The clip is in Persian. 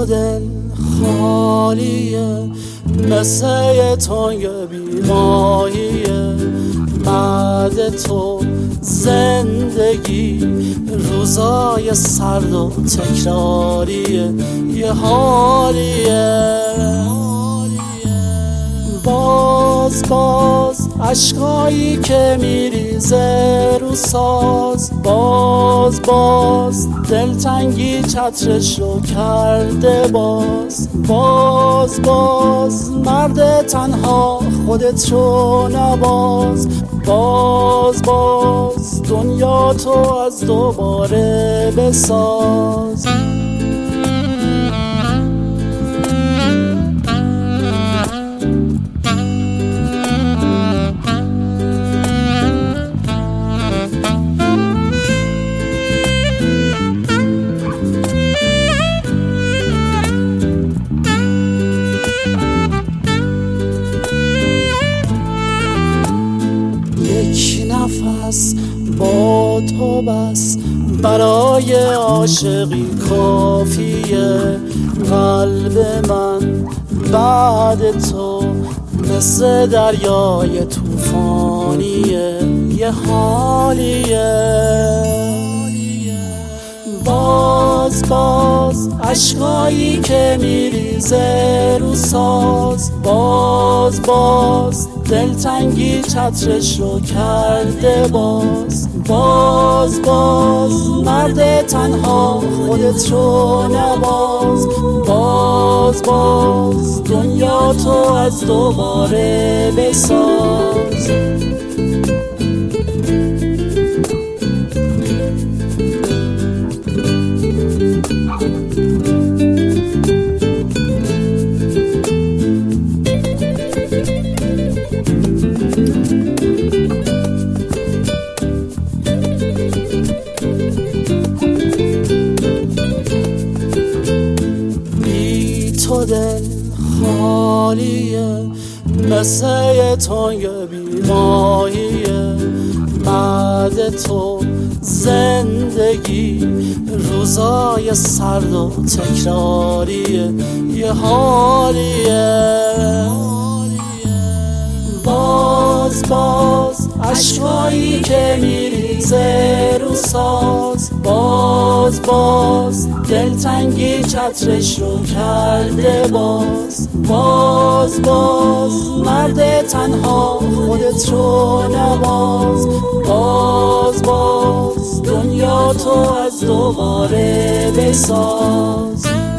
دل خالیه، مثل تنگ بیماهیه. بعد تو زندگی روزای سرد و تکراریه، یه حالیه. باز عشقایی که میریزه رو ساز، باز دلتنگی چترشو کرده. باز مرد تنها خودت رو نباز. باز دنیا تو از دوباره بساز. نفس با تو بس برای عاشقی کافیه. قلب من بعد تو مثل دریای طوفانیه، یه حالیه. باز عشقایی که میریزه رو ساز، باز دلتنگی چترشو کرده. باز مرد تنها خودت رو نباز. باز دنیا تو از دوباره بساز. تو دل خالیه، مثل تنگ بیماهیه. بعد تو زندگی روزای سرد و تکراریه، یه حالیه. باز عشقایی که میریزه رو ساز، باز دلتنگی چترش رو کرده. باز مرد تنها خودت رو نباز. باز دنیا تو از دوباره بساز.